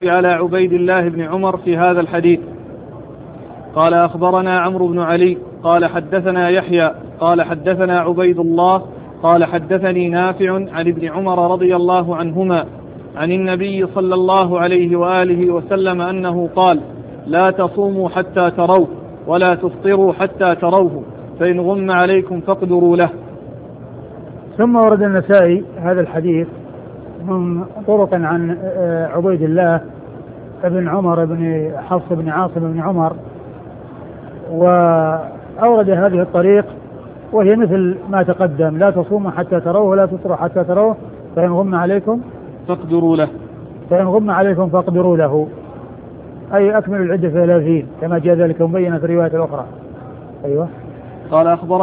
على عبيد الله بن عمر في هذا الحديث. قال أخبرنا عمرو بن علي قال حدثنا يحيى قال حدثنا عبيد الله قال حدثني نافع عن ابن عمر رضي الله عنهما عن النبي صلى الله عليه وآله وسلم أنه قال: لا تصوموا حتى تروه ولا تفطروا حتى تروه، فإن غم عليكم فاقدروا له. ثم ورد النسائي هذا الحديث من طرق عن عبيد الله بن عمر بن حفص بن عاصم بن عمر، وأورد هذه الطريق وهي مثل ما تقدم: لا تصوموا حتى تروه ولا تفطروا حتى تروه، فإن غم عليكم فاقدروا له، فإن غم عليكم فاقدروا له، أي أكملوا العدة 30 كما جاء ذلك مبينا في الرواية الأخرى. أيوة. قال أخبرنا